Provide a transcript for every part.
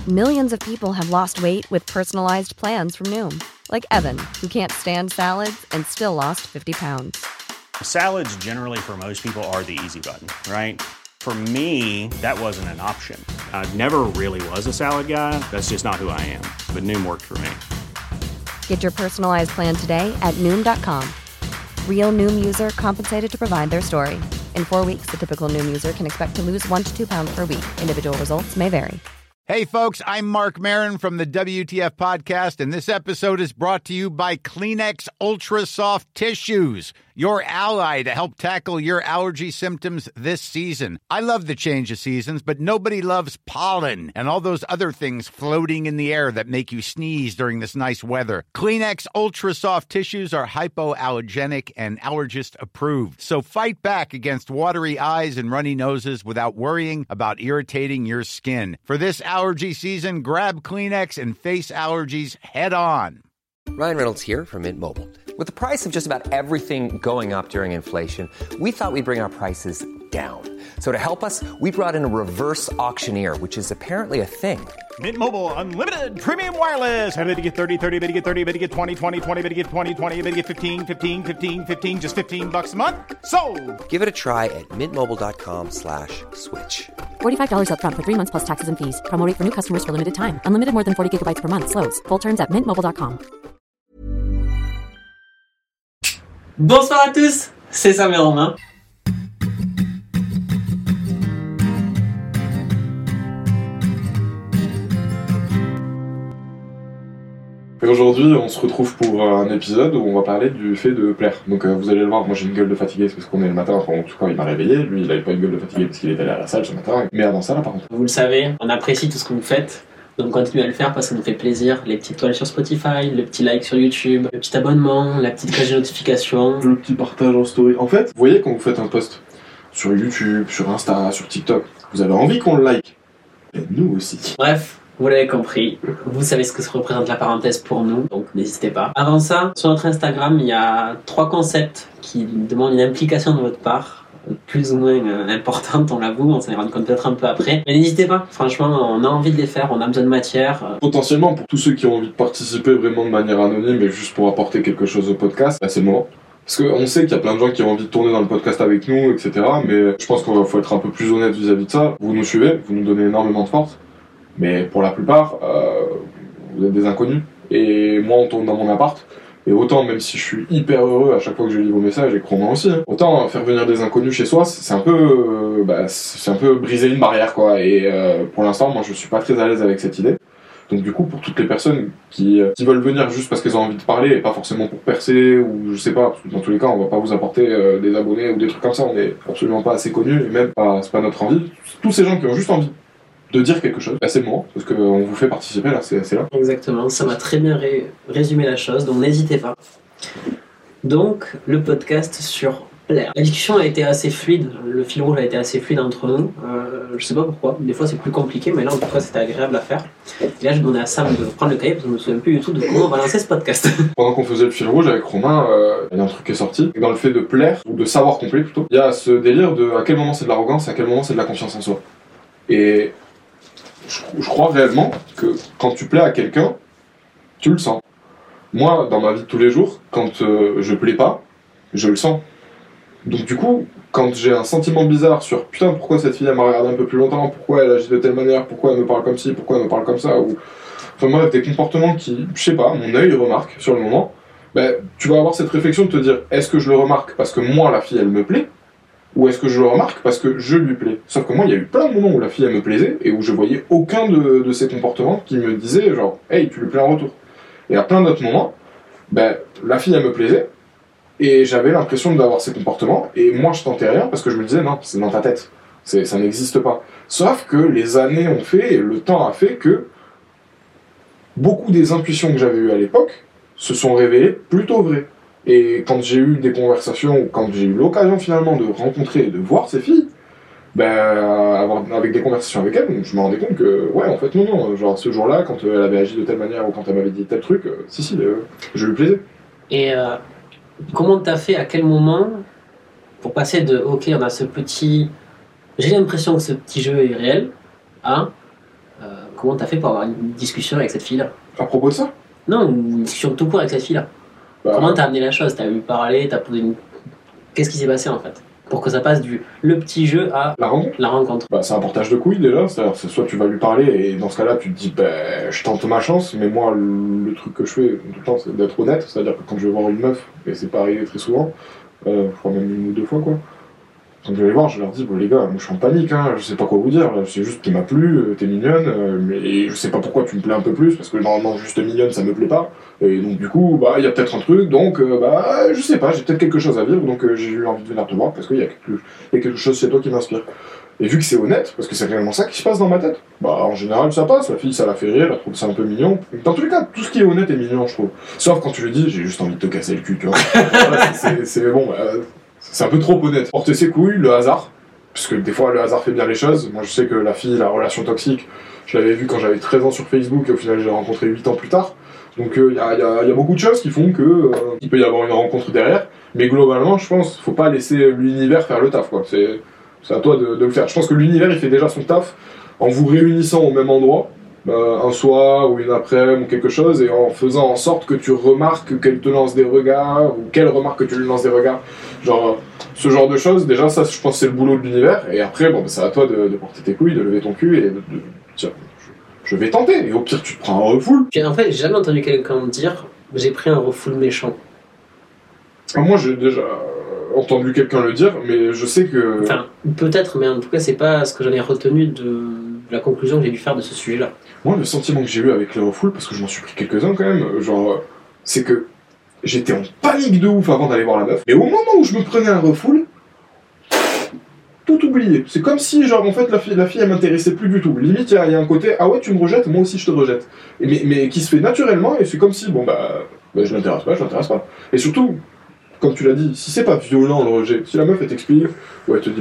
Millions of people have lost weight with personalized plans from Noom. Like Evan, who can't stand salads and still lost 50 pounds. Salads generally for most people are the easy button, right? For me, that wasn't an option. I never really was a salad guy. That's just not who I am. But Noom worked for me. Get your personalized plan today at Noom.com. Real Noom user compensated to provide their story. In 4 weeks, the typical Noom user can expect to lose 1 to 2 pounds per week. Individual results may vary. Hey, folks, I'm Mark Maron from the WTF Podcast, and this episode is brought to you by Kleenex Ultra Soft Tissues, your ally to help tackle your allergy symptoms this season. I love the change of seasons, but nobody loves pollen and all those other things floating in the air that make you sneeze during this nice weather. Kleenex Ultra Soft Tissues are hypoallergenic and allergist approved, so fight back against watery eyes and runny noses without worrying about irritating your skin. For this allergy season, grab Kleenex and face allergies head on. Ryan Reynolds here from Mint Mobile. With the price of just about everything going up during inflation, we thought we'd bring our prices down. So to help us, we brought in a reverse auctioneer, which is apparently a thing. Mint Mobile Unlimited Premium Wireless. How to get 30, 30, how to get 30, how to get 20, 20, 20, how to get 20, 20, how to get 15, 15, 15, 15, just $15 a month? Sold! Give it a try at mintmobile.com/switch. $45 up front for 3 months plus taxes and fees. Promo rate for new customers for limited time. Unlimited more than 40 gigabytes per month. Slows full terms at mintmobile.com. Bonsoir à tous, c'est Samuel Romain. Et aujourd'hui, on se retrouve pour un épisode où on va parler du fait de plaire. Donc vous allez le voir, moi j'ai une gueule de fatigué parce qu'on est le matin, enfin, en tout cas il m'a réveillé, lui il avait pas une gueule de fatigué parce qu'il était allé à la salle ce matin, mais avant ça là par contre. Vous le savez, on apprécie tout ce que vous faites, donc continuez à le faire parce que ça nous fait plaisir. Les petites toiles sur Spotify, le petit like sur YouTube, le petit abonnement, la petite cloche de notification, Le petit partage en story. En fait, vous voyez quand vous faites un post sur YouTube, sur Insta, sur TikTok, vous avez envie qu'on le like. Et nous aussi. Bref. Vous l'avez compris, vous savez ce que se représente la parenthèse pour nous, donc n'hésitez pas. Avant ça, sur notre Instagram, il y a 3 concepts qui demandent une implication de votre part, plus ou moins importante, on l'avoue, on s'en est rendu compte peut-être un peu après. Mais n'hésitez pas, franchement, on a envie de les faire, on a besoin de matière. Potentiellement, pour tous ceux qui ont envie de participer vraiment de manière anonyme et juste pour apporter quelque chose au podcast, c'est le moment. Parce qu'on sait qu'il y a plein de gens qui ont envie de tourner dans le podcast avec nous, etc. Mais je pense qu'il faut être un peu plus honnête vis-à-vis de ça. Vous nous suivez, vous nous donnez énormément de force. Mais pour la plupart, vous êtes des inconnus. Et moi, on tourne dans mon appart. Et autant, même si je suis hyper heureux à chaque fois que je lis vos messages, et Romain aussi, hein, autant faire venir des inconnus chez soi, c'est un peu briser une barrière, quoi. Et pour l'instant, moi, je suis pas très à l'aise avec cette idée. Donc du coup, pour toutes les personnes qui veulent venir juste parce qu'elles ont envie de parler, et pas forcément pour percer, ou je sais pas, parce que dans tous les cas, on va pas vous apporter des abonnés ou des trucs comme ça, on est absolument pas assez connus, et même pas, c'est pas notre envie. Tous ces gens qui ont juste envie de dire quelque chose, c'est le moment, parce qu'on vous fait participer là, c'est là. Exactement, ça m'a très bien résumé la chose, donc n'hésitez pas. Donc, le podcast sur plaire. La discussion a été assez fluide, le fil rouge a été assez fluide entre nous, je sais pas pourquoi, des fois c'est plus compliqué, mais là en tout cas c'était agréable à faire. Et là je donnais à Sam de prendre le cahier parce que je me souviens plus du tout de comment on va lancer ce podcast. Pendant qu'on faisait le fil rouge avec Romain, il y a un truc qui est sorti, dans le fait de plaire, ou de savoir combler plutôt, il y a ce délire de à quel moment c'est de l'arrogance, à quel moment c'est de la confiance en soi. Et je crois réellement que quand tu plais à quelqu'un, tu le sens. Moi, dans ma vie de tous les jours, quand je plais pas, je le sens. Donc du coup, quand j'ai un sentiment bizarre sur putain, pourquoi cette fille elle m'a regardé un peu plus longtemps, pourquoi elle agit de telle manière, pourquoi elle me parle comme ci, pourquoi elle me parle comme ça, ou enfin bref, des comportements qui, je sais pas, mon œil remarque sur le moment, tu vas avoir cette réflexion de te dire est-ce que je le remarque parce que moi la fille elle me plaît, ou est-ce que je le remarque parce que je lui plais. Sauf que moi il y a eu plein de moments où la fille elle me plaisait et où je voyais aucun de ces comportements qui me disaient genre hey tu lui plais en retour. Et à plein d'autres moments, la fille elle me plaisait et j'avais l'impression d'avoir ces comportements et moi je tentais rien parce que je me disais non, c'est dans ta tête, ça n'existe pas. Sauf que les années ont fait et le temps a fait que beaucoup des intuitions que j'avais eues à l'époque se sont révélées plutôt vraies. Et quand j'ai eu des conversations, ou quand j'ai eu l'occasion finalement de rencontrer et de voir ces filles, avec des conversations avec elles, je me rendais compte que, ouais, en fait, non, genre ce jour-là, quand elle avait agi de telle manière ou quand elle m'avait dit tel truc, je lui plaisais. Et comment t'as fait, à quel moment, pour passer de, ok, on a ce petit... J'ai l'impression que ce petit jeu est réel, à... comment t'as fait pour avoir une discussion avec cette fille-là? À propos de ça, Non, une discussion tout court avec cette fille-là. Comment t'as amené la chose? T'as eu parler, t'as posé une... Qu'est-ce qui s'est passé en fait? Pour que ça passe du le petit jeu à la rencontre. C'est un portage de couilles déjà, c'est-à-dire c'est soit tu vas lui parler et dans ce cas-là tu te dis je tente ma chance, mais moi le truc que je fais tout le temps c'est d'être honnête, c'est-à-dire que quand je vais voir une meuf, et c'est pas arrivé très souvent, je crois même 1 ou 2 fois quoi, quand je vais les voir je leur dis les gars, moi je suis en panique, je sais pas quoi vous dire, c'est juste qu'il m'a plu, t'es mignonne, mais je sais pas pourquoi tu me plais un peu plus, parce que normalement juste mignonne ça me plaît pas, et donc du coup il y a peut-être un truc, donc je sais pas, j'ai peut-être quelque chose à vivre, donc j'ai eu envie de venir te voir parce qu'il y a quelque chose chez toi qui m'inspire. Et vu que c'est honnête, parce que c'est réellement ça qui se passe dans ma tête, en général ça passe, la fille ça la fait rire, elle trouve ça un peu mignon. Dans tous les cas, tout ce qui est honnête est mignon je trouve. Sauf quand tu lui dis j'ai juste envie de te casser le cul, tu vois. c'est bon, c'est un peu trop honnête. Porter ses couilles, le hasard, parce que des fois le hasard fait bien les choses. Moi je sais que la fille, la relation toxique, je l'avais vue quand j'avais 13 ans sur Facebook et au final je l'ai rencontrée 8 ans plus tard. Donc il y a beaucoup de choses qui font que il peut y avoir une rencontre derrière, mais globalement je pense faut pas laisser l'univers faire le taf quoi. C'est à toi de le faire. Je pense que l'univers il fait déjà son taf en vous réunissant au même endroit, un soir ou une après-midi ou quelque chose, et en faisant en sorte que tu remarques qu'elle te lance des regards, ou qu'elle remarque que tu lui lances des regards. Genre, ce genre de choses, déjà ça je pense que c'est le boulot de l'univers, et après c'est à toi de porter tes couilles, de lever ton cul et de tiens, je vais tenter, et au pire tu te prends un refoule. En fait, j'ai jamais entendu quelqu'un dire j'ai pris un refoule méchant. Moi j'ai déjà entendu quelqu'un le dire, mais je sais que... Enfin, peut-être, mais en tout cas c'est pas ce que j'en ai retenu de la conclusion que j'ai dû faire de ce sujet-là. Moi le sentiment que j'ai eu avec les refoules, parce que je m'en suis pris quelques-uns quand même, c'est que j'étais en panique de ouf avant d'aller voir la meuf, et au moment où je me prenais un refoule, tout oublié. C'est comme si, en fait, la fille elle m'intéressait plus du tout. Limite, il y a un côté, ah ouais, tu me rejettes, moi aussi je te rejette. Mais qui se fait naturellement, et c'est comme si, je l'intéresse pas. Et surtout, comme tu l'as dit, si c'est pas violent le rejet, si la meuf elle t'explique, ou elle te dit,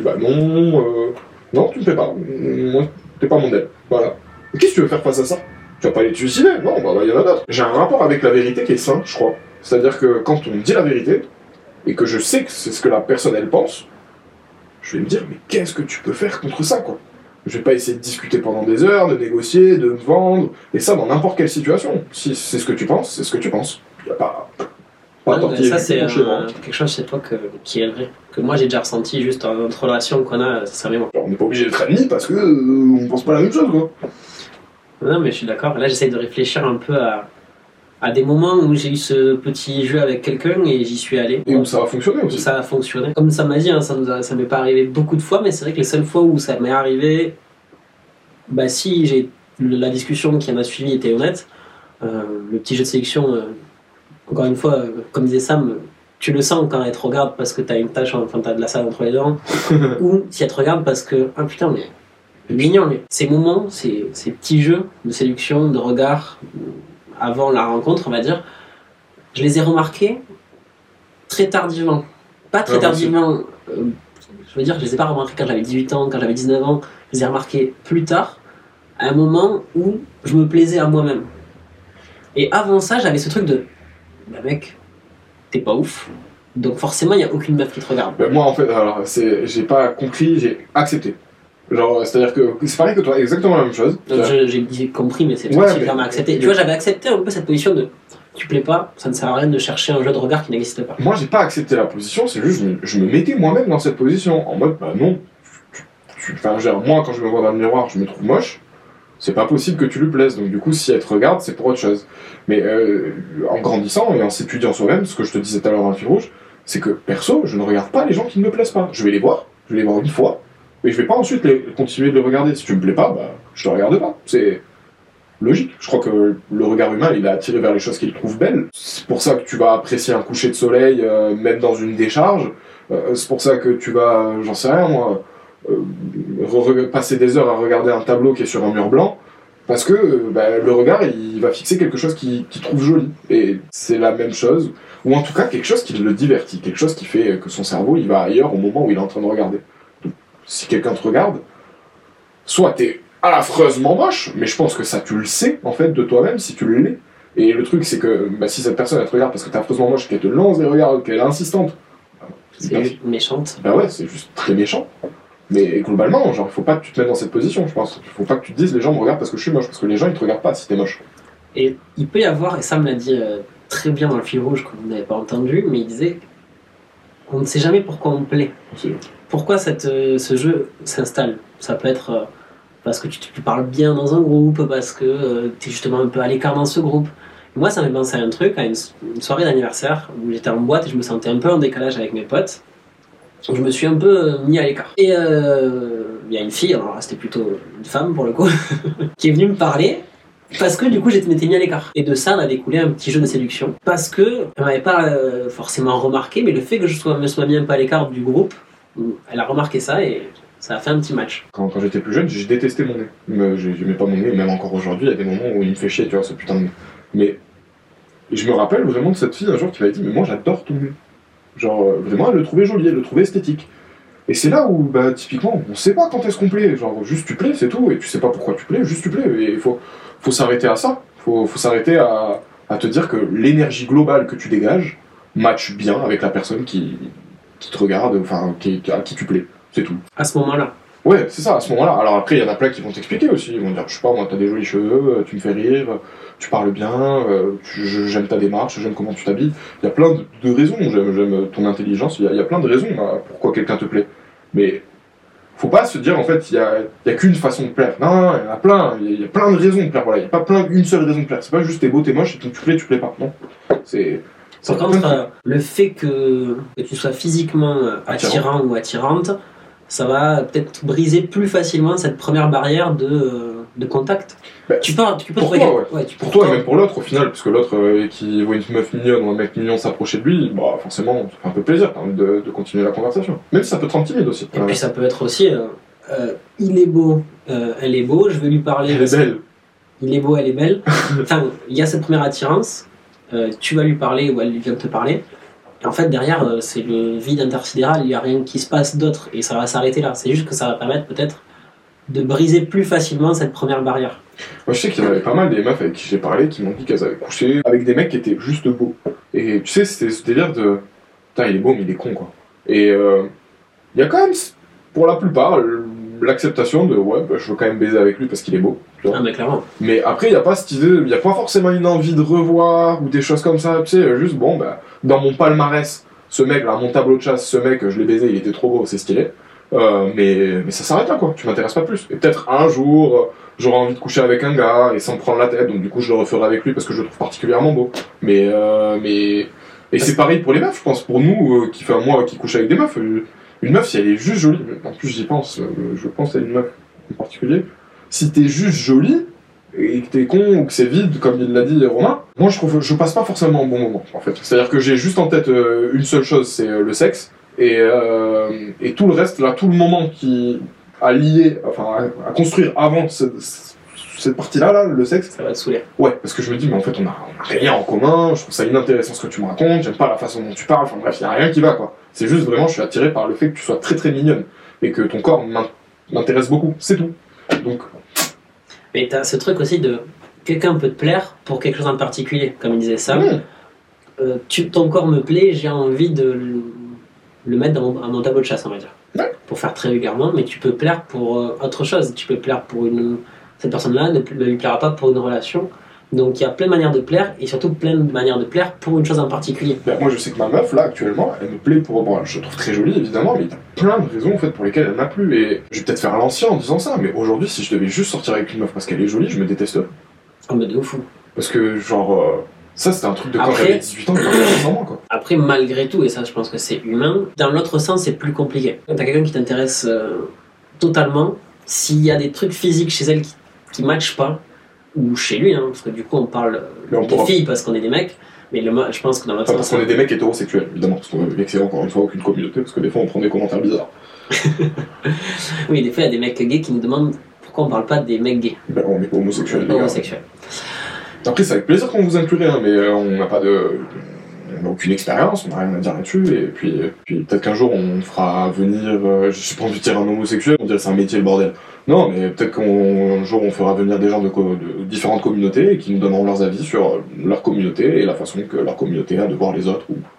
non, tu me plais pas, moi, t'es pas mon modèle. Voilà. Et qu'est-ce que tu veux faire face à ça? Tu vas pas aller te suicider? Non, y en a d'autres. J'ai un rapport avec la vérité qui est sain, je crois. C'est-à-dire que quand on me dit la vérité, et que je sais que c'est ce que la personne elle pense, je vais me dire, mais qu'est-ce que tu peux faire contre ça, quoi? Je vais pas essayer de discuter pendant des heures, de négocier, de me vendre, et ça dans n'importe quelle situation. Si c'est ce que tu penses, c'est ce que tu penses. Y a pas ça c'est quelque chose chez toi qui est vrai, que moi j'ai déjà ressenti juste dans notre relation qu'on a, ça moi. On n'est pas obligé d'être amis parce que on pense pas la même chose, quoi. Non mais je suis d'accord, là j'essaie de réfléchir un peu à des moments où j'ai eu ce petit jeu avec quelqu'un et j'y suis allé. Et où ça a fonctionné aussi. Ça a fonctionné. Comme ça m'a dit, ça m'est pas arrivé beaucoup de fois, mais c'est vrai que les seules fois où ça m'est arrivé, si j'ai la discussion qui en a suivi était honnête, le petit jeu de sélection, encore une fois, comme disait Sam, tu le sens quand elle te regarde parce que t'as une tâche, t'as de la salle entre les dents, ou si elle te regarde parce que, putain, mais mignon lui. Ces moments, ces petits jeux de séduction, de regard, avant la rencontre, on va dire, je les ai remarqués très tardivement. Pas très tardivement, je veux dire, je les ai pas remarqués quand j'avais 18 ans, quand j'avais 19 ans, je les ai remarqués plus tard, à un moment où je me plaisais à moi-même. Et avant ça, j'avais ce truc de, mec, t'es pas ouf, donc forcément, il n'y a aucune meuf qui te regarde. Moi, en fait, j'ai pas compris, j'ai accepté. C'est-à-dire que c'est pareil que toi, exactement la même chose. J'ai compris, mais c'est toi qui l'as accepté. Tu vois, j'avais accepté un peu cette position de tu plais pas, ça ne sert à rien de chercher un jeu de regard qui n'existe pas. Moi, j'ai pas accepté la position, c'est juste je me mettais moi-même dans cette position, en mode, non. Moi, quand je me vois dans le miroir, je me trouve moche, c'est pas possible que tu lui plaises, donc du coup, si elle te regarde, c'est pour autre chose. Mais en grandissant et en s'étudiant soi-même, ce que je te disais tout à l'heure dans le fil rouge, c'est que perso, je ne regarde pas les gens qui ne me plaisent pas. Je vais les voir une fois, mais je vais pas ensuite continuer de les regarder. Si tu me plais pas, je te regarde pas. C'est logique. Je crois que le regard humain, il est attiré vers les choses qu'il trouve belles. C'est pour ça que tu vas apprécier un coucher de soleil, même dans une décharge. C'est pour ça que tu vas, j'en sais rien moi, passer des heures à regarder un tableau qui est sur un mur blanc, parce que le regard, il va fixer quelque chose qu'il trouve joli. Et c'est la même chose, ou en tout cas quelque chose qui le divertit, quelque chose qui fait que son cerveau, il va ailleurs au moment où il est en train de regarder. Si quelqu'un te regarde, soit t'es affreusement moche, mais je pense que ça tu le sais en fait de toi-même si tu l'es. Et le truc c'est que si cette personne elle te regarde parce que t'es affreusement moche, qu'elle te lance des regards, qu'elle est insistante, c'est méchante. Ouais, c'est juste très méchant. Mais globalement, genre, il faut pas que tu te mettes dans cette position, je pense. Il faut pas que tu te dises les gens me regardent parce que je suis moche, parce que les gens ils te regardent pas si t'es moche. Et il peut y avoir, et ça me l'a dit très bien dans le fil rouge que vous n'avez pas entendu, mais il disait on ne sait jamais pourquoi on plaît. Pourquoi ce jeu s'installe. Ça peut être parce que tu parles bien dans un groupe, parce que tu es justement un peu à l'écart dans ce groupe. Moi, ça m'a pensé à un truc, à une soirée d'anniversaire où j'étais en boîte et je me sentais un peu en décalage avec mes potes. Je me suis un peu mis à l'écart. Et il y a une fille, alors c'était plutôt une femme pour le coup, qui est venue me parler parce que du coup je m'étais mis à l'écart. Et de ça, on a découlé un petit jeu de séduction. Parce que elle m'avait pas forcément remarqué, mais le fait que me sois mis un peu à l'écart du groupe, elle a remarqué ça et ça a fait un petit match. Quand j'étais plus jeune, j'ai détesté mon nez. J'aimais pas mon nez, même encore aujourd'hui, il y a des moments où il me fait chier, tu vois, ce putain de nez. Mais je me rappelle vraiment de cette fille un jour qui m'avait dit mais moi j'adore ton nez. Genre vraiment elle le trouvait joli, elle le trouvait esthétique. Et c'est là où bah typiquement on sait pas quand est-ce qu'on plaît, genre juste tu plais c'est tout, et tu sais pas pourquoi tu plais, juste tu plais. Et il faut s'arrêter à ça, faut s'arrêter à te dire que l'énergie globale que tu dégages matche bien avec la personne qui te regarde, enfin à qui tu plais, c'est tout. À ce moment-là. Ouais, c'est ça, à ce moment-là. Alors après, il y en a plein qui vont t'expliquer aussi. Ils vont dire, je sais pas, moi, t'as des jolis cheveux, tu me fais rire, tu parles bien, j'aime ta démarche, j'aime comment tu t'habilles. Il y a plein de raisons. J'aime ton intelligence. Il y a plein de raisons pourquoi quelqu'un te plaît. Mais faut pas se dire, en fait, il y a qu'une façon de plaire. Non, il y en a plein. Il y a plein de raisons de plaire. Voilà, il y a pas une seule raison de plaire. C'est pas juste t'es beau, t'es moche, et tu plais pas. Non. Par contre, le fait que tu sois physiquement attirant ou attirante, ça va peut-être briser plus facilement cette première barrière de contact. Bah, tu peux pour trouver toi, ouais, pour toi et même pour l'autre au final, parce que l'autre qui voit une meuf mignonne ou un mec mignon s'approcher de lui, bah forcément ça fait un peu plaisir de continuer la conversation. Même si ça peut te rendre timide aussi. Et puis ça peut être aussi il est beau, elle est beau, je vais lui parler. Elle est belle. Il est beau, elle est belle. Enfin, il y a cette première attirance, tu vas lui parler ou elle vient de te parler. Et en fait, derrière, c'est le vide intersidéral, il n'y a rien qui se passe d'autre et ça va s'arrêter là. C'est juste que ça va permettre peut-être de briser plus facilement cette première barrière. Moi, je sais qu'il y en avait pas mal des meufs avec qui j'ai parlé qui m'ont dit qu'elles avaient couché avec des mecs qui étaient juste beaux. Et tu sais, c'était ce délire de putain, il est beau, mais il est con, quoi. Et il y a quand même, pour la plupart, l'acceptation de ouais, bah, je veux quand même baiser avec lui parce qu'il est beau. Tu vois. Ah, mais clairement. Mais après, il n'y a pas cette idée, il n'y a pas forcément une envie de revoir ou des choses comme ça. Tu sais, juste bon, bah, dans mon palmarès, ce mec là, mon tableau de chasse, ce mec, je l'ai baisé, il était trop beau, c'est stylé. Mais ça s'arrête là, quoi. Tu m'intéresses pas plus. Et peut-être un jour, j'aurai envie de coucher avec un gars et sans me prendre la tête, donc du coup, je le referai avec lui parce que je le trouve particulièrement beau. Et c'est pareil pour les meufs, je pense. Pour nous, moi qui couche avec des meufs, une meuf, si elle est juste jolie, en plus j'y pense, je pense à une meuf en particulier, si t'es juste jolie et que t'es con ou que c'est vide, comme il l'a dit Romain, moi je passe pas forcément un bon moment, en fait. C'est-à-dire que j'ai juste en tête une seule chose, c'est le sexe, et tout le reste, là, tout le moment qui a lié, enfin à construire avant cette partie-là, le sexe, ça va te saouler. Ouais, parce que je me dis, mais en fait, on a rien en commun, je trouve ça inintéressant ce que tu me racontes, j'aime pas la façon dont tu parles, enfin bref, y a rien qui va, quoi. C'est juste vraiment, je suis attiré par le fait que tu sois très très mignonne, et que ton corps m'intéresse beaucoup, c'est tout. Donc... Mais t'as ce truc aussi de, quelqu'un peut te plaire pour quelque chose en particulier, comme il disait Sam. Ton corps me plaît, j'ai envie de le mettre dans mon tableau de chasse, on va dire. Ouais. Pour faire très vulgairement, mais tu peux plaire pour autre chose, tu peux plaire pour cette personne-là ne lui plaira pas pour une relation. Donc il y a plein de manières de plaire, et surtout plein de manières de plaire pour une chose en particulier. Ben, moi je sais que ma meuf, là, actuellement, elle me plaît pour... Bon, je la trouve très jolie, évidemment, mais il y a plein de raisons, en fait, pour lesquelles elle m'a plu. Et je vais peut-être faire l'ancien en disant ça, mais aujourd'hui, si je devais juste sortir avec une meuf parce qu'elle est jolie, je me détesterais. Oh, mais de ouf. Parce que, genre... ça, c'était un truc de quand Après, j'avais 18 ans, que moi, quoi. Après, malgré tout, et ça, je pense que c'est humain, dans l'autre sens, c'est plus compliqué. Quand t'as quelqu'un qui t'intéresse totalement, s'il y a des trucs physiques chez elle qui matchent pas, ou chez lui, hein, parce que du coup, on parle des filles parce qu'on est des mecs, mais je pense que dans l'autre sens... Parce qu'on est des mecs hétérosexuels, évidemment, parce qu'on est encore une fois aucune communauté, parce que des fois, on prend des commentaires bizarres. Oui, des fois, il y a des mecs gays qui nous demandent pourquoi on parle pas des mecs gays. Ben, on n'est pas homosexuels, les Homosexuels. Après, c'est avec plaisir qu'on vous inclurait, hein, mais on n'a pas de... On n'a aucune expérience, on n'a rien à dire là-dessus, et puis peut-être qu'un jour on fera venir, je sais pas envie de dire un homosexuel, on dirait c'est un métier le bordel. Non, mais peut-être qu'un jour on fera venir des gens de différentes communautés et qui nous donneront leurs avis sur leur communauté et la façon que leur communauté a de voir les autres, ou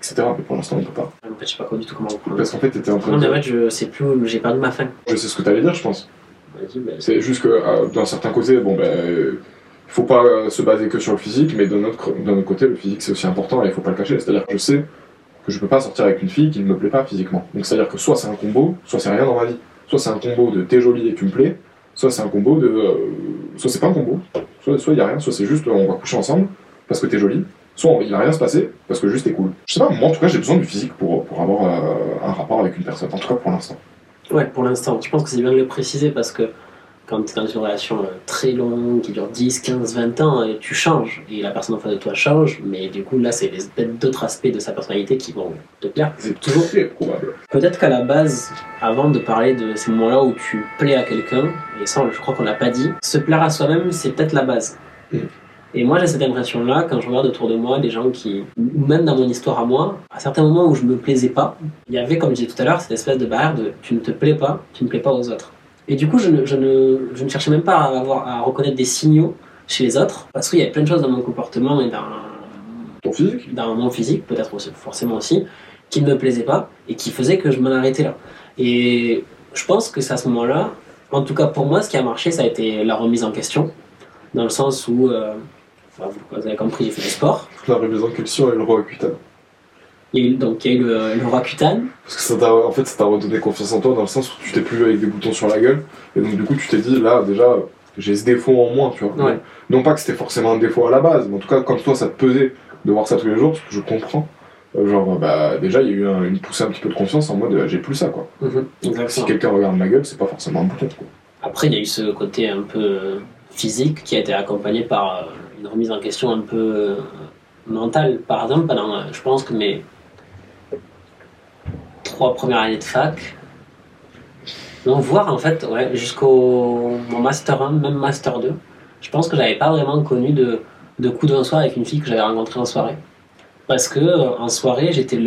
etc. Mais pour l'instant, on peut pas. En fait, je sais pas quoi du tout comment reprendre. Parce qu'en fait, t'étais en train Non, de mais en dire... fait, je sais plus, j'ai perdu ma fin. Je sais ce que t'allais dire, je pense. Vas-y, bah, C'est juste que d'un certain côté, il faut pas se baser que sur le physique, mais d'un autre côté, le physique c'est aussi important et il faut pas le cacher. C'est-à-dire que je sais que je peux pas sortir avec une fille qui ne me plaît pas physiquement. Donc c'est-à-dire que soit c'est un combo, soit c'est rien dans ma vie. Soit c'est un combo de t'es jolie et tu me plais, soit c'est un combo de... soit c'est pas un combo, soit il y a rien, soit c'est juste on va coucher ensemble parce que t'es jolie, soit il va rien se passer parce que juste t'es cool. Je sais pas, moi en tout cas j'ai besoin du physique pour avoir un rapport avec une personne, en tout cas pour l'instant. Ouais, pour l'instant. Je pense que c'est bien de le préciser parce que quand tu es dans une relation très longue, qui dure 10, 15, 20 ans, tu changes. Et la personne en face de toi change, mais du coup, là, c'est d'autres aspects de sa personnalité qui vont te plaire. C'est toujours très probable. Peut-être qu'à la base, avant de parler de ces moments-là où tu plais à quelqu'un, et ça, je crois qu'on l'a pas dit, se plaire à soi-même, c'est peut-être la base. Et moi, j'ai cette impression-là, quand je regarde autour de moi des gens qui, ou même dans mon histoire à moi, à certains moments où je me plaisais pas, il y avait, comme je disais tout à l'heure, cette espèce de barrière de tu ne te plais pas, tu ne plais pas aux autres. Et du coup, je ne cherchais même pas à reconnaître des signaux chez les autres, parce qu'il y avait plein de choses dans mon comportement et dans mon physique, peut-être aussi, forcément aussi, qui ne me plaisaient pas et qui faisaient que je m'en arrêtais là. Et je pense que c'est à ce moment-là, en tout cas pour moi, ce qui a marché, ça a été la remise en question, dans le sens où, vous avez compris, j'ai fait du sport. La remise en question et le roi Kutan. Il y a eu le roi Kutan. Parce que ça t'a redonné confiance en toi dans le sens où tu t'es plus vu avec des boutons sur la gueule. Et donc du coup tu t'es dit là déjà j'ai ce défaut en moins, tu vois. Ouais. Non pas que c'était forcément un défaut à la base, mais en tout cas quand toi ça te pesait de voir ça tous les jours, parce que je comprends. Déjà il y a eu une poussée un petit peu de confiance en mode j'ai plus ça quoi. Exactement. Si quelqu'un regarde ma gueule, c'est pas forcément un bouton quoi. Après il y a eu ce côté un peu physique qui a été accompagné par une remise en question un peu mentale. Par exemple, pendant je pense que mes 3 premières années de fac, donc voire en fait jusqu'au mon master 1, même master 2, je pense que j'avais pas vraiment connu de coup d'un soir avec une fille que j'avais rencontrée en soirée. Parce que en soirée,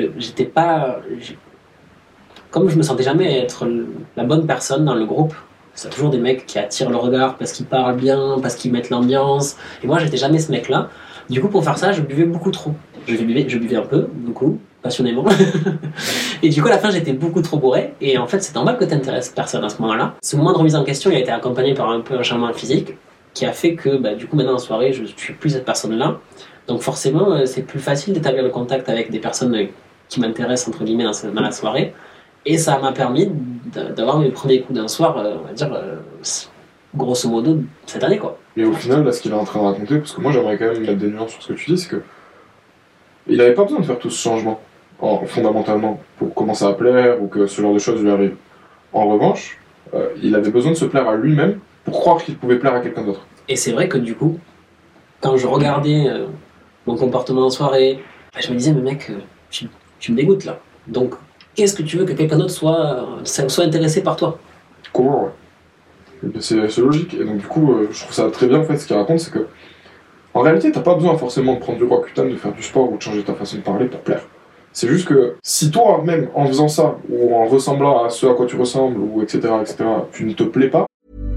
comme je me sentais jamais être la bonne personne dans le groupe, c'est toujours des mecs qui attirent le regard parce qu'ils parlent bien, parce qu'ils mettent l'ambiance, et moi j'étais jamais ce mec-là. Du coup pour faire ça, je buvais beaucoup trop. Je buvais un peu, beaucoup, passionnément. Et du coup à la fin j'étais beaucoup trop bourré, et en fait c'est normal que t'intéresses personne à ce moment-là. Ce moment de remise en question il a été accompagné par un peu un changement physique qui a fait que du coup maintenant en soirée je suis plus cette personne-là. Donc forcément c'est plus facile d'établir le contact avec des personnes qui m'intéressent entre guillemets dans la soirée, et ça m'a permis d'avoir mes premiers coups d'un soir, on va dire grosso modo cette année quoi. Et au final là ce qu'il est en train de raconter, parce que moi j'aimerais quand même mettre des nuances sur ce que tu dis, c'est que il avait pas besoin de faire tout ce changement fondamentalement pour commencer à plaire ou que ce genre de choses lui arrivent. En revanche, il avait besoin de se plaire à lui-même pour croire qu'il pouvait plaire à quelqu'un d'autre. Et c'est vrai que du coup, quand je regardais mon comportement en soirée, je me disais, mais mec, tu me dégoûtes là. Donc, qu'est-ce que tu veux que quelqu'un d'autre soit intéressé par toi ? Comment ouais. C'est logique. Et donc du coup, je trouve ça très bien en fait ce qu'il raconte, c'est que en réalité, t'as pas besoin forcément de prendre du roi Kutan, de faire du sport ou de changer ta façon de parler pour plaire. C'est juste que si toi-même, en faisant ça, ou en ressemblant à ce à quoi tu ressembles, ou etc., tu ne te plais pas.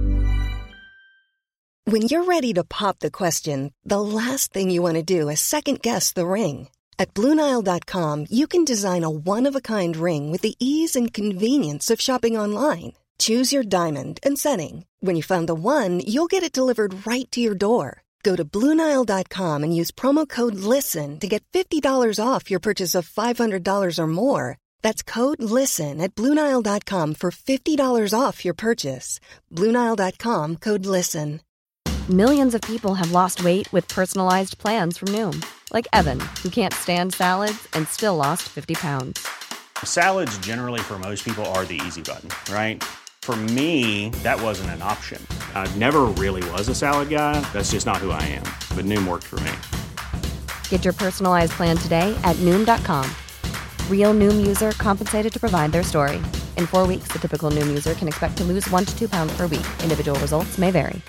When you're ready to pop the question, the last thing you want to do is second-guess the ring. At BlueNile.com, you can design a one-of-a-kind ring with the ease and convenience of shopping online. Choose your diamond and setting. When you find the one, you'll get it delivered right to your door. Go to BlueNile.com and use promo code LISTEN to get $50 off your purchase of $500 or more. That's code LISTEN at BlueNile.com for $50 off your purchase. BlueNile.com, code LISTEN. Millions of people have lost weight with personalized plans from Noom. Like Evan, who can't stand salads and still lost 50 pounds. Salads generally for most people are the easy button, right? For me, that wasn't an option. I never really was a salad guy. That's just not who I am. But Noom worked for me. Get your personalized plan today at Noom.com. Real Noom user compensated to provide their story. In 4 weeks, the typical Noom user can expect to lose 1 to 2 pounds per week. Individual results may vary.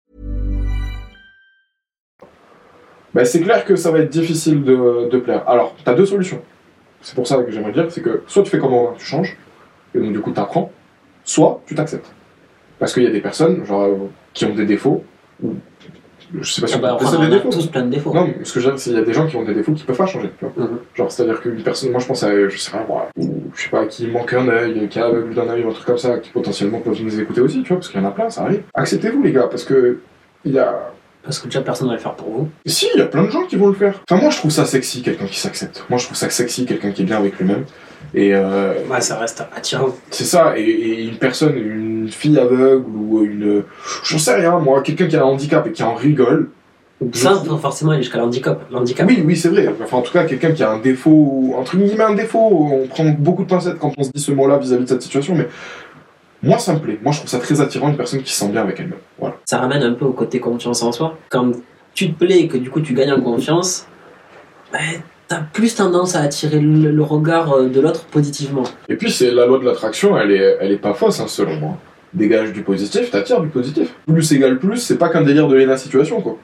C'est clair que ça va être difficile de plaire. Alors, t'as 2 solutions. C'est pour ça que j'aimerais dire, c'est que soit tu fais comme moi, tu changes, et donc du coup t'apprends, soit tu t'acceptes. Parce qu'il y a des personnes, qui ont des défauts, ou Je sais pas si on on peut appeler ça des a défauts. tous plein de défauts. Non, mais ce que je veux dire, c'est qu'il y a des gens qui ont des défauts qui peuvent pas changer, tu vois. Genre, c'est-à-dire qu'une personne, moi je pense à, je sais pas, moi, ou je sais pas, qui manque un œil, qui est aveugle d'un œil, un truc comme ça, qui potentiellement peuvent nous écouter aussi, tu vois, parce qu'il y en a plein, ça arrive. Acceptez-vous, les gars, parce que il y a. Parce que déjà personne ne va le faire pour vous. Si, il y a plein de gens qui vont le faire. Enfin, moi je trouve ça sexy, quelqu'un qui s'accepte. Moi je trouve ça sexy, quelqu'un qui est bien avec lui-même. Et Ouais, ça reste attirant. c'est ça, et une personne, une fille aveugle ou une. J'en sais rien, moi, quelqu'un qui a un handicap et qui en rigole. Ça, forcément, aller jusqu'à l'handicap. Oui, c'est vrai. Enfin, en tout cas, quelqu'un qui a un défaut, entre guillemets un défaut, on prend beaucoup de pincettes quand on se dit ce mot-là vis-à-vis de cette situation, mais moi, ça me plaît. Moi, je trouve ça très attirant, une personne qui se sent bien avec elle-même. Voilà. Ça ramène un peu au côté confiance en soi. Quand tu te plais et que du coup tu gagnes en confiance, t'as plus tendance à attirer le regard de l'autre positivement. Et puis, c'est la loi de l'attraction, elle est pas fausse, hein, selon moi. Dégage du positif, t'attires du positif. Plus égale plus, c'est pas qu'un délire de Lena Situation, quoi.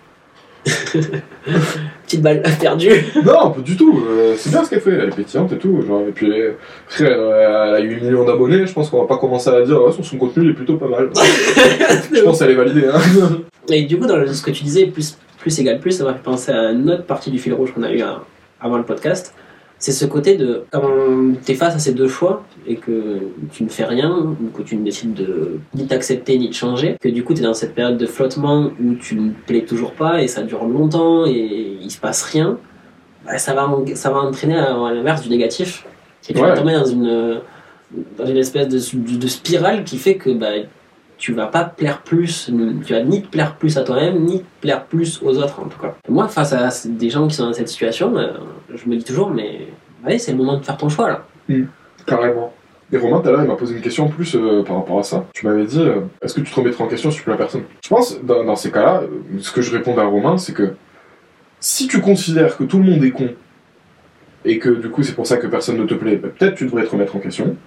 Petite balle perdue. Non, pas du tout. C'est bien ce qu'elle fait. Elle est pétillante et tout. Genre, et puis, frère, elle a 8 millions d'abonnés. Je pense qu'on va pas commencer à dire sur son contenu, il est plutôt pas mal. Je pense qu'elle est validée. Hein. Et du coup, dans ce que tu disais, plus égale plus, ça m'a fait penser à une autre partie du fil rouge qu'on a eu avant le podcast. C'est ce côté de quand t'es face à ces deux choix et que tu ne fais rien, ou que tu ne décides de ni t'accepter ni de changer, que du coup t'es dans cette période de flottement où tu ne plais toujours pas et ça dure longtemps et il se passe rien, ça va entraîner à l'inverse du négatif et tu vas tomber dans une espèce de spirale qui fait que tu vas pas plaire plus, tu vas ni te plaire plus à toi-même, ni te plaire plus aux autres en tout cas. Moi, face à des gens qui sont dans cette situation, je me dis toujours, mais ouais, c'est le moment de faire ton choix là. Carrément. Et Romain, tout à l'heure, il m'a posé une question en plus par rapport à ça. Tu m'avais dit, est-ce que tu te remettrais en question si tu plais à personne ? Je pense, dans ces cas-là, ce que je réponds à Romain, c'est que si tu considères que tout le monde est con, et que du coup c'est pour ça que personne ne te plaît, peut-être tu devrais te remettre en question.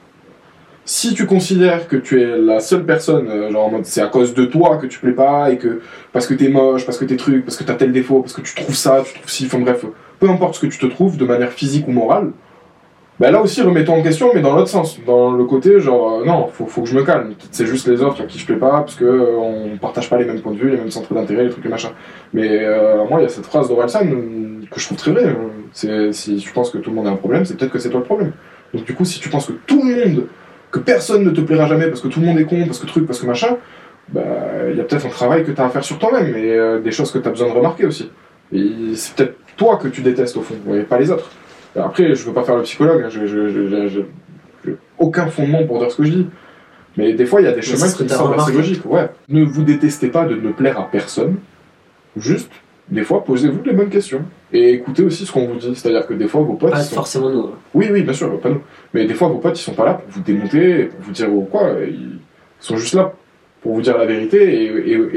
Si tu considères que tu es la seule personne, genre en mode c'est à cause de toi que tu plais pas, et que parce que t'es moche, parce que t'es truc, parce que t'as tel défaut, parce que tu trouves ça, tu trouves ci, enfin bref, peu importe ce que tu te trouves de manière physique ou morale, là aussi remets-toi en question, mais dans l'autre sens, dans le côté genre non, faut que je me calme, c'est juste les autres à qui je plais pas, parce que on partage pas les mêmes points de vue, les mêmes centres d'intérêt, les trucs et machin. Mais moi il y a cette phrase d'Orelsan que je trouve très vraie, c'est si tu penses que tout le monde a un problème, c'est peut-être que c'est toi le problème. Donc du coup si tu penses que tout le monde, que personne ne te plaira jamais parce que tout le monde est con, parce que truc, parce que machin, y a peut-être un travail que t'as à faire sur toi-même et des choses que t'as besoin de remarquer aussi. Et c'est peut-être toi que tu détestes au fond, et pas les autres. Après, je veux pas faire le psychologue, hein, j'ai aucun fondement pour dire ce que je dis. Mais des fois, il y a des chemins qui me semblent assez logiques. Ouais. Ne vous détestez pas de ne plaire à personne. Juste, des fois, posez-vous les bonnes questions. Et écoutez aussi ce qu'on vous dit. C'est-à-dire que des fois, vos potes... Pas forcément nous. Oui, bien sûr, pas nous. Mais des fois, vos potes, ils sont pas là pour vous démonter, pour vous dire quoi. Ils sont juste là pour vous dire la vérité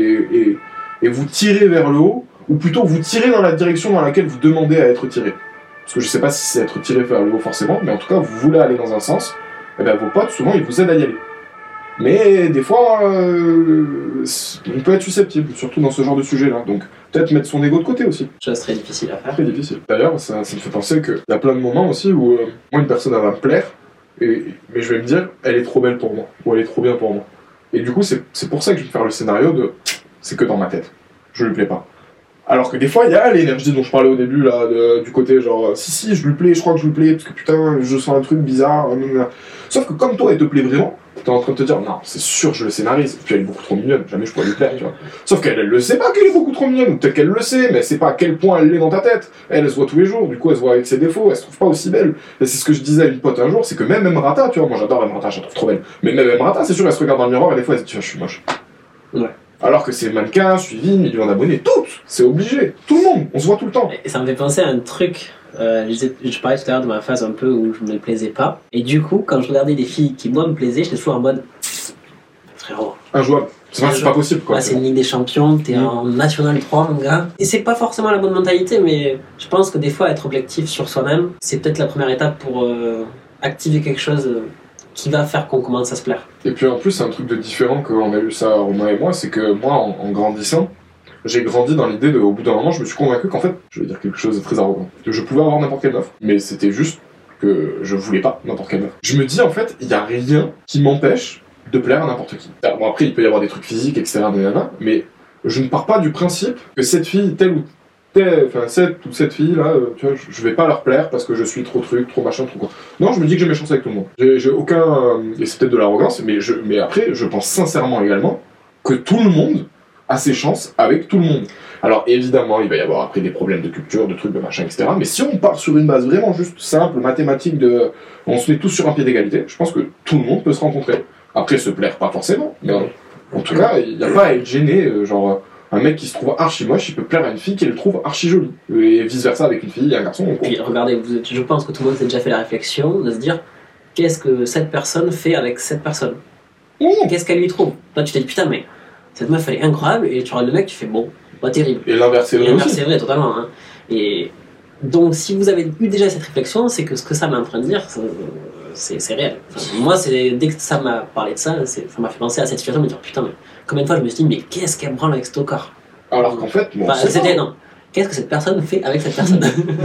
et vous tirer vers le haut, ou plutôt vous tirer dans la direction dans laquelle vous demandez à être tiré. Parce que je sais pas si c'est être tiré vers le haut forcément, mais en tout cas, vous voulez aller dans un sens, et vos potes, souvent, ils vous aident à y aller. Mais des fois, on peut être susceptible, surtout dans ce genre de sujet-là. Donc, peut-être mettre son ego de côté aussi. Chose très difficile à faire. Très difficile. D'ailleurs, ça me fait penser qu'il y a plein de moments aussi où moi, une personne, elle va me plaire, mais je vais me dire, elle est trop belle pour moi, ou elle est trop bien pour moi. Et du coup, c'est pour ça que je vais faire le scénario de c'est que dans ma tête. Je lui plais pas. Alors que des fois, il y a l'énergie dont je parlais au début, là, du côté genre, si, je lui plais, je crois que je lui plais, parce que putain, je sens un truc bizarre. Sauf que comme toi, elle te plaît vraiment, t'es en train de te dire, non, c'est sûr, je le scénarise, puis elle est beaucoup trop mignonne, jamais je pourrais lui plaire, tu vois. Sauf qu'elle le sait pas qu'elle est beaucoup trop mignonne, ou peut-être qu'elle le sait, mais elle sait pas à quel point elle l'est dans ta tête. Elle se voit tous les jours, du coup, elle se voit avec ses défauts, elle se trouve pas aussi belle. Et c'est ce que je disais à une pote un jour, c'est que même Emrata, tu vois, moi j'adore Emrata, je la trouve trop belle. Mais même Emrata, c'est sûr, elle se regarde dans le miroir et des fois elle se dit, tu vois, je suis moche. Ouais. Alors que c'est mannequin, suivi, millions d'abonnés, toutes, c'est obligé, tout le monde, on se voit tout le temps. Et ça me fait penser à un truc, je parlais tout à l'heure de ma phase un peu où je me plaisais pas, et du coup, quand je regardais des filles qui moi me plaisaient, j'étais toujours en mode, frérot. Injouable, c'est pas possible quoi. Ouais, c'est une Ligue des Champions, t'es en National 3 mon gars. Et c'est pas forcément la bonne mentalité, mais je pense que des fois être objectif sur soi-même, c'est peut-être la première étape pour activer quelque chose qui va faire qu'on commence à se plaire. Et puis en plus, c'est un truc de différent qu'on a eu ça, Romain et moi, c'est que moi, en grandissant, j'ai grandi dans l'idée de, au bout d'un moment, je me suis convaincu qu'en fait, je vais dire quelque chose de très arrogant, que je pouvais avoir n'importe quelle meuf, mais c'était juste que je voulais pas n'importe quelle meuf. Je me dis, en fait, il y a rien qui m'empêche de plaire à n'importe qui. Bon, après, il peut y avoir des trucs physiques, etc., mais je ne pars pas du principe que cette fille, cette fille là, tu vois, je vais pas leur plaire parce que je suis trop truc, trop machin, trop quoi. Non, je me dis que j'ai mes chances avec tout le monde. J'ai aucun... et c'est peut-être de l'arrogance, mais après, je pense sincèrement également que tout le monde a ses chances avec tout le monde. Alors évidemment, il va y avoir après des problèmes de culture, de trucs, de machin, etc. Mais si on part sur une base vraiment juste simple, mathématique, on se met tous sur un pied d'égalité, je pense que tout le monde peut se rencontrer. Après, se plaire, pas forcément, mais en tout cas, il n'y a pas à être gêné, un mec qui se trouve archi moche, il peut plaire à une fille qui le trouve archi jolie. Et vice versa avec une fille et un garçon. Puis regardez, je pense que tout le monde s'est déjà fait la réflexion de se dire qu'est-ce que cette personne fait avec cette personne. Qu'est-ce qu'elle lui trouve. Toi tu t'es dit putain mais cette meuf elle est incroyable et tu regardes le mec tu fais bon, pas terrible. Et l'inverse c'est vrai aussi. C'est vrai totalement. Hein. Et donc si vous avez eu déjà cette réflexion, c'est que ce que ça m'a en train de dire, c'est réel. Enfin, moi dès que ça m'a parlé de ça, ça m'a fait penser à cette situation de me dire putain mais combien de fois je me suis dit mais qu'est-ce qu'elle branle avec ce tocard. Alors qu'en fait, c'était non. Qu'est-ce que cette personne fait avec cette personne.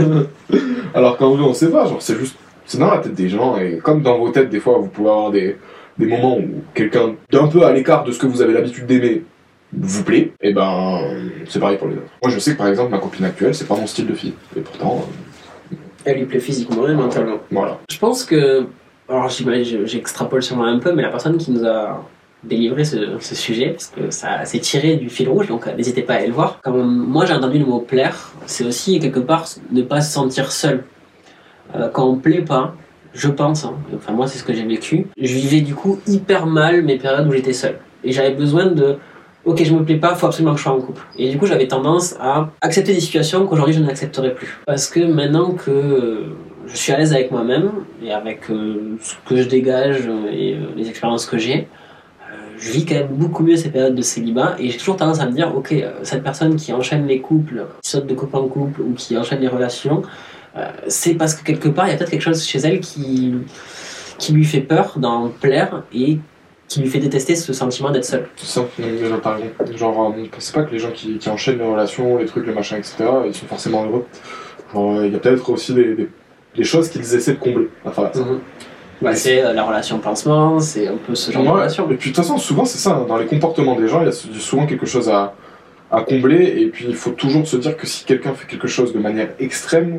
Alors qu'en vrai on sait pas, c'est dans la tête des gens et comme dans vos têtes des fois vous pouvez avoir des moments où quelqu'un d'un peu à l'écart de ce que vous avez l'habitude d'aimer vous plaît, et ben c'est pareil pour les autres. Moi je sais que par exemple ma copine actuelle c'est pas mon style de fille et pourtant elle lui plaît physiquement et mentalement. Voilà. Je pense que, alors j'extrapole sûrement un peu, mais la personne qui nous a délivré ce sujet, parce que ça s'est tiré du fil rouge, donc n'hésitez pas à aller le voir. Quand moi j'ai entendu le mot plaire, c'est aussi quelque part ne pas se sentir seul. Quand on plaît pas, je pense, enfin moi c'est ce que j'ai vécu, je vivais du coup hyper mal mes périodes où j'étais seul. Et j'avais besoin de, ok je me plais pas, faut absolument que je sois en couple. Et du coup j'avais tendance à accepter des situations qu'aujourd'hui je n'accepterais plus. Parce que maintenant que je suis à l'aise avec moi-même, et avec ce que je dégage et les expériences que j'ai, je vis quand même beaucoup mieux ces périodes de célibat et j'ai toujours tendance à me dire ok, cette personne qui enchaîne les couples, qui saute de couple en couple ou qui enchaîne les relations, c'est parce que quelque part il y a peut-être quelque chose chez elle qui lui fait peur d'en plaire et qui lui fait détester ce sentiment d'être seul. C'est ça, par exemple. Genre, c'est pas que les gens qui enchaînent les relations, les trucs, les machins, etc., ils sont forcément heureux. Genre, il y a peut-être aussi des choses qu'ils essaient de combler à travers ça. Bah, c'est la relation pansement, c'est un peu ce genre de relation. Et puis de toute façon, souvent c'est ça, dans les comportements des gens, il y a souvent quelque chose à combler, et puis il faut toujours se dire que si quelqu'un fait quelque chose de manière extrême,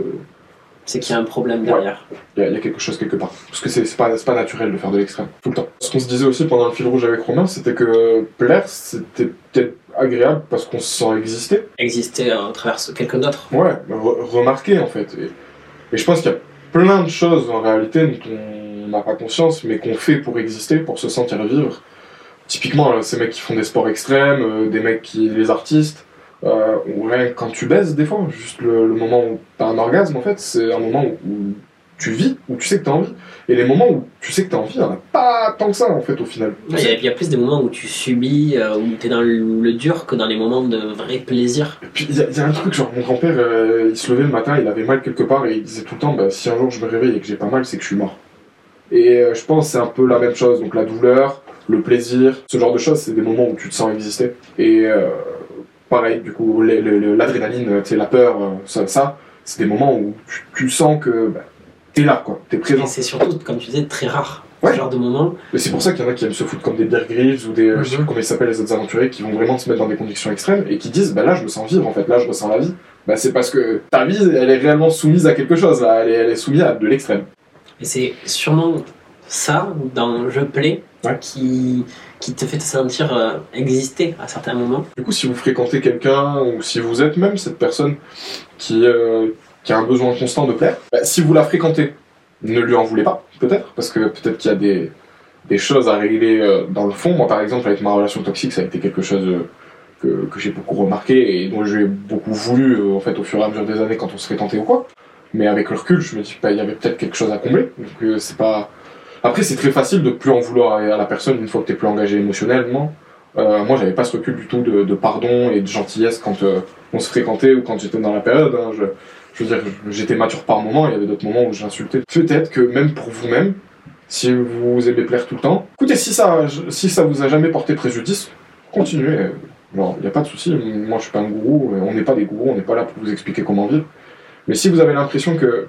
c'est qu'il y a un problème derrière. Il y a quelque chose quelque part. Parce que c'est pas naturel de faire de l'extrême, tout le temps. Ce qu'on se disait aussi pendant le fil rouge avec Romain, c'était que plaire, c'était peut-être agréable parce qu'on se sent exister. Exister à travers quelqu'un d'autre. Ouais, remarquer en fait. Et je pense qu'il y a plein de choses en réalité dont on n'a pas conscience, mais qu'on fait pour exister, pour se sentir vivre. Typiquement, ces mecs qui font des sports extrêmes, des mecs les artistes, ou rien quand tu baises des fois, juste le moment où t'as un orgasme en fait, c'est un moment où tu vis, où tu sais que t'as envie. Et les moments où tu sais que t'as envie, il n'y en a pas tant que ça en fait au final. Il y a plus des moments où tu subis, où t'es dans le dur que dans les moments de vrai plaisir. Et puis il y a un truc, genre mon grand-père, il se levait le matin, il avait mal quelque part et il disait tout le temps, si un jour je me réveille et que j'ai pas mal, c'est que je suis mort. Et je pense que c'est un peu la même chose, donc la douleur, le plaisir, ce genre de choses, c'est des moments où tu te sens exister. Et pareil, du coup, l'adrénaline, la peur, ça, c'est des moments où tu sens que t'es là, quoi, t'es présent. Et c'est surtout, comme tu disais, très rare, ce genre de moment. Mais c'est pour ça qu'il y en a qui aiment se foutre comme des Bear Grylls ou des, je sais pas comment ils s'appellent, les autres aventuriers, qui vont vraiment se mettre dans des conditions extrêmes et qui disent, là, je me sens vivre, en fait, là, je ressens la vie. C'est parce que ta vie, elle est réellement soumise à quelque chose, là, elle est soumise à de l'extrême. Et c'est sûrement ça, dans Je plais, qui te fait te sentir exister à certains moments. Du coup, si vous fréquentez quelqu'un, ou si vous êtes même cette personne qui a un besoin constant de plaire, si vous la fréquentez, ne lui en voulez pas, peut-être, parce que peut-être qu'il y a des choses à régler dans le fond. Moi, par exemple, avec ma relation toxique, ça a été quelque chose que j'ai beaucoup remarqué et dont j'ai beaucoup voulu, en fait, au fur et à mesure des années quand on se fréquentait ou quoi. Mais avec le recul, je me dis qu'il y avait peut-être quelque chose à combler. Donc c'est pas... Après, c'est très facile de plus en vouloir à la personne une fois que t'es plus engagé émotionnellement. Moi, j'avais pas ce recul du tout de pardon et de gentillesse quand on se fréquentait ou quand j'étais dans la période. Je veux dire, j'étais mature par moment, il y avait d'autres moments où j'insultais. Peut-être que même pour vous-même, si vous aimez plaire tout le temps, écoutez, si ça vous a jamais porté préjudice, continuez. Alors, il n'y a pas de souci. Moi, je suis pas un gourou, on n'est pas des gourous, on n'est pas là pour vous expliquer comment vivre. Mais si vous avez l'impression que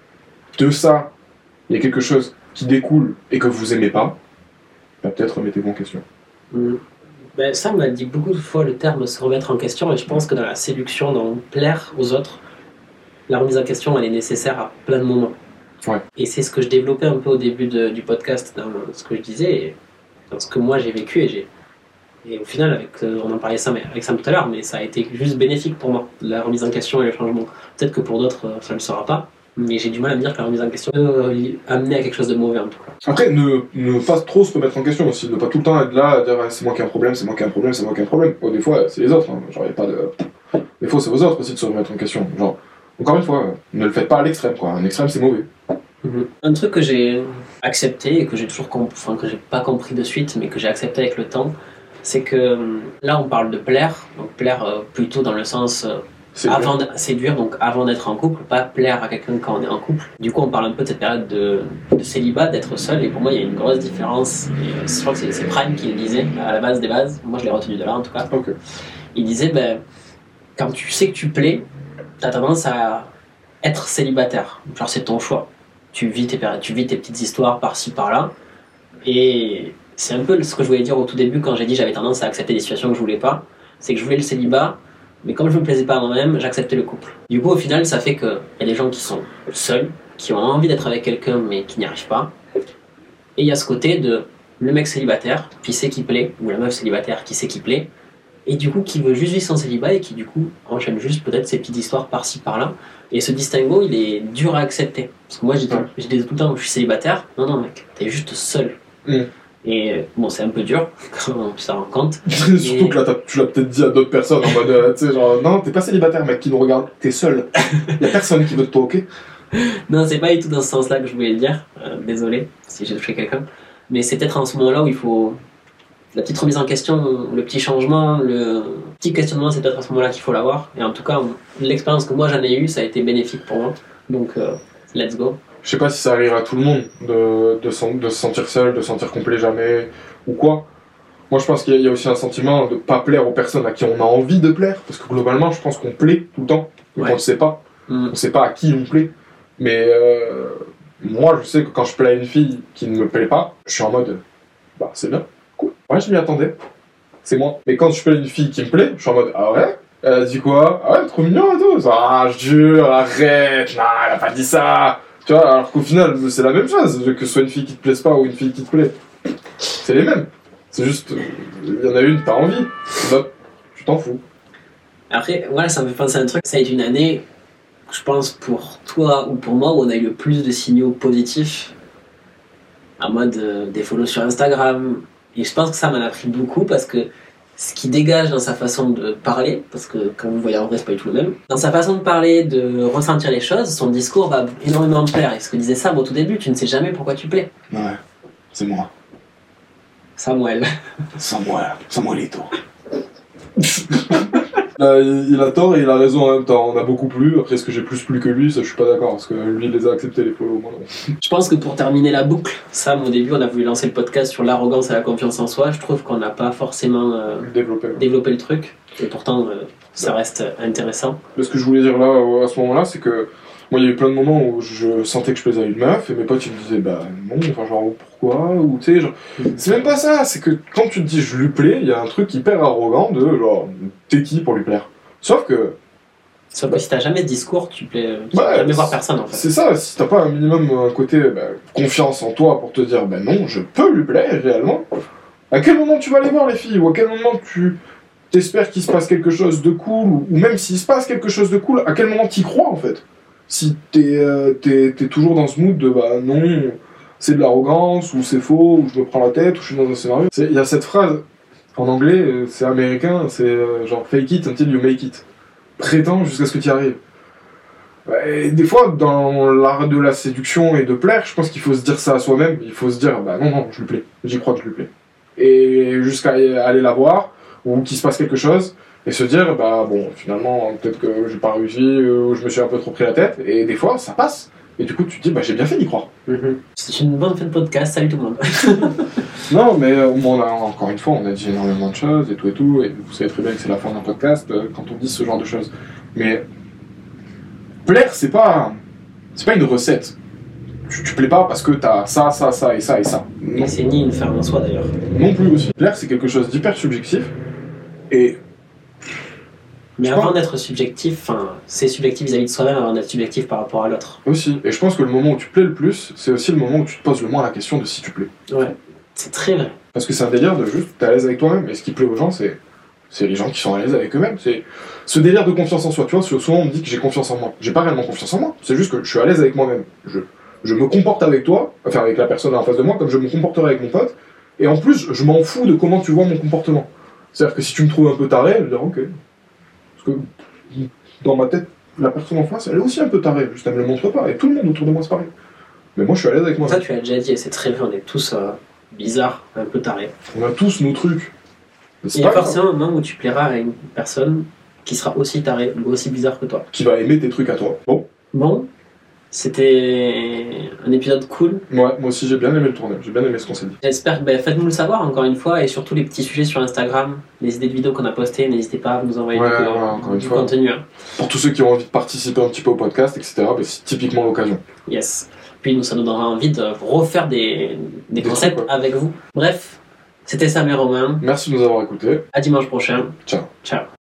de ça, il y a quelque chose qui découle et que vous aimez pas, peut-être remettez-vous en question. Ben, Sam m'a dit beaucoup de fois le terme se remettre en question, et je pense que dans la séduction, dans plaire aux autres, la remise en question, elle est nécessaire à plein de moments. Ouais. Et c'est ce que je développais un peu au début du podcast, dans ce que je disais, et dans ce que moi j'ai vécu, et au final, on en parlait avec Sam tout à l'heure, mais ça a été juste bénéfique pour moi, la remise en question et le changement. Peut-être que pour d'autres, ça ne le sera pas, mais j'ai du mal à me dire que la remise en question peut amener à quelque chose de mauvais en tout cas. Après, ne pas trop se remettre en question aussi, ne pas tout le temps être là à dire c'est moi qui ai un problème, c'est moi qui ai un problème, c'est moi qui ai un problème. Bon, des fois, c'est les autres, hein. Genre, y a pas de. Des fois, c'est aux autres aussi de se remettre en question. Genre, encore une fois, ne le faites pas à l'extrême, quoi. Un extrême, c'est mauvais. Un truc que j'ai accepté et que j'ai toujours que j'ai pas compris de suite, mais que j'ai accepté avec le temps, c'est que là, on parle de plaire, donc plaire plutôt dans le sens. Avant de séduire, donc avant d'être en couple, pas plaire à quelqu'un quand on est en couple. Du coup, on parle un peu de cette période de célibat, d'être seul, et pour moi, il y a une grosse différence. Et je crois que c'est Prime qui le disait, à la base des bases. Moi, je l'ai retenu de là, en tout cas. Okay. Il disait, quand tu sais que tu plais, t'as tendance à être célibataire. Genre, c'est ton choix. Tu vis tes petites histoires par-ci, par-là. Et c'est un peu ce que je voulais dire au tout début, quand j'ai dit j'avais tendance à accepter des situations que je voulais pas. C'est que je voulais le célibat, mais comme je me plaisais pas à moi-même, j'acceptais le couple. Du coup, au final, ça fait qu'il y a des gens qui sont seuls, qui ont envie d'être avec quelqu'un, mais qui n'y arrivent pas. Et il y a ce côté de le mec célibataire, qui sait qu'il plaît, ou la meuf célibataire qui sait qu'il plaît, et du coup, qui veut juste vivre son célibat, et qui du coup enchaîne juste peut-être ses petites histoires par-ci, par-là. Et ce distinguo, il est dur à accepter. Parce que moi, je dis tout le temps, je suis célibataire. Non, mec, t'es juste seul. Et bon, c'est un peu dur quand on s'en rend compte. Surtout que là, tu l'as peut-être dit à d'autres personnes en mode, tu sais, genre, non, t'es pas célibataire, mec, qui nous regarde, t'es seul. Y'a personne qui veut de toi, ok? Non, c'est pas du tout dans ce sens-là que je voulais le dire. Désolé si j'ai touché quelqu'un. Mais c'est peut-être en ce moment-là où il faut. La petite remise en question, le petit changement, le petit questionnement, c'est peut-être à ce moment-là qu'il faut l'avoir. Et en tout cas, l'expérience que moi j'en ai eue, ça a été bénéfique pour moi. Donc, let's go. Je sais pas si ça arrive à tout le monde de se sentir seul, de se sentir complet jamais, ou quoi. Moi je pense qu'il y a aussi un sentiment de pas plaire aux personnes à qui on a envie de plaire, parce que globalement je pense qu'on plaît tout le temps, donc on le sait pas. On sait pas à qui on plaît. Mais moi je sais que quand je plais à une fille qui ne me plaît pas, je suis en mode, c'est bien, cool, ouais je m'y attendais, c'est moi. Mais quand je plais à une fille qui me plaît, je suis en mode, ah ouais? Elle a dit quoi? Ah ouais, trop mignon et tout. Ah, je jure, arrête, non, elle a pas dit ça. Tu vois, alors qu'au final, c'est la même chose, que ce soit une fille qui te plaise pas ou une fille qui te plaît. C'est les mêmes. C'est juste, il y en a une, t'as envie. L'autre, tu t'en fous. Après, voilà, ça me fait penser à un truc. Ça a été une année, je pense, pour toi ou pour moi, où on a eu le plus de signaux positifs. En mode des follow sur Instagram. Et je pense que ça m'en a pris beaucoup parce que ce qui dégage dans sa façon de parler, parce que quand vous voyez en vrai, c'est pas du tout le même, dans sa façon de parler, de ressentir les choses, son discours va énormément me plaire. Et ce que disait Sam au tout début, tu ne sais jamais pourquoi tu plais. Ouais, c'est moi. Samuelito. Il a tort et il a raison en même temps. On a beaucoup plu. Après, est-ce que j'ai plus plu que lui? Ça, je suis pas d'accord, parce que lui, il les a acceptés, les follow, moi non. Je pense que pour terminer la boucle, Sam, au début, on a voulu lancer le podcast sur l'arrogance et la confiance en soi. Je trouve qu'on n'a pas forcément développé le truc. Et pourtant, ça reste intéressant. Ce que je voulais dire là, à ce moment-là, c'est que moi, il y a eu plein de moments où je sentais que je plaisais à une meuf, et mes potes, ils me disaient, non, enfin, genre, pourquoi? Ou, tu sais, genre, c'est même pas ça, c'est que quand tu te dis je lui plais, il y a un truc hyper arrogant de, genre, t'es qui pour lui plaire? Sauf que si t'as jamais de discours, tu vas jamais voir personne, en fait. C'est ça, si t'as pas un minimum, un côté, confiance en toi pour te dire, non, je peux lui plaire, réellement. À quel moment tu vas aller voir les filles? Ou à quel moment tu t'espères qu'il se passe quelque chose de cool? Ou même s'il se passe quelque chose de cool, à quel moment t'y crois, en fait? Si t'es toujours dans ce mood de non, c'est de l'arrogance, ou c'est faux, ou je me prends la tête, ou je suis dans un scénario. Il y a cette phrase, en anglais, c'est américain, c'est genre fake it until you make it. Prétends jusqu'à ce que tu y arrives. Et des fois, dans l'art de la séduction et de plaire, je pense qu'il faut se dire ça à soi-même. Il faut se dire, non, je lui plais, j'y crois que je lui plais. Et jusqu'à aller la voir, ou qu'il se passe quelque chose, et se dire, finalement, peut-être que j'ai pas réussi, ou je me suis un peu trop pris la tête, et des fois, ça passe. Et du coup, tu te dis, j'ai bien fait d'y croire. C'est une bonne fin de podcast, salut tout le monde. Non, mais encore une fois, on a dit énormément de choses, et tout, et vous savez très bien que c'est la fin d'un podcast, quand on dit ce genre de choses. Mais plaire, c'est pas une recette. tu plais pas parce que t'as ça et ça et ça. Et c'est ni une ferme en soi d'ailleurs. Non plus aussi. Plaire, c'est quelque chose d'hyper subjectif. Et. Mais avant d'être subjectif, c'est subjectif vis-à-vis de soi-même avant d'être subjectif par rapport à l'autre. Aussi. Et je pense que le moment où tu plais le plus, c'est aussi le moment où tu te poses le moins la question de si tu plais. Ouais, c'est très vrai. Parce que c'est un délire de juste, t'es à l'aise avec toi-même. Et ce qui plaît aux gens, c'est les gens qui sont à l'aise avec eux-mêmes. C'est ce délire de confiance en soi. Tu vois, souvent on me dit que j'ai confiance en moi. J'ai pas réellement confiance en moi. C'est juste que je suis à l'aise avec moi-même. Je me comporte avec toi, enfin avec la personne en face de moi, comme je me comporterais avec mon pote. Et en plus, je m'en fous de comment tu vois mon comportement. C'est-à-dire que si tu me trouves un peu taré, je vais dire ok. Parce que dans ma tête, la personne en face, elle est aussi un peu tarée, juste elle me le montre pas, et tout le monde autour de moi c'est pareil. Mais moi je suis à l'aise avec moi. Ça tu as déjà dit, et c'est très vrai, on est tous bizarres, un peu tarés. On a tous nos trucs. Il y a forcément un moment où tu plairas à une personne qui sera aussi tarée, ou aussi bizarre que toi. Qui va aimer tes trucs à toi. Bon, c'était un épisode cool. Ouais, moi aussi j'ai bien aimé le tournage, j'ai bien aimé ce qu'on s'est dit. J'espère que faites-nous le savoir encore une fois, et surtout les petits sujets sur Instagram, les idées de vidéos qu'on a postées, n'hésitez pas à nous envoyer du contenu. Pour tous ceux qui ont envie de participer un petit peu au podcast, etc., c'est typiquement l'occasion. Yes. Puis ça nous donnera envie de refaire des concepts trucs, avec vous. Bref, c'était Sam et Romain. Merci de nous avoir écoutés. À dimanche prochain. Ciao. Ciao.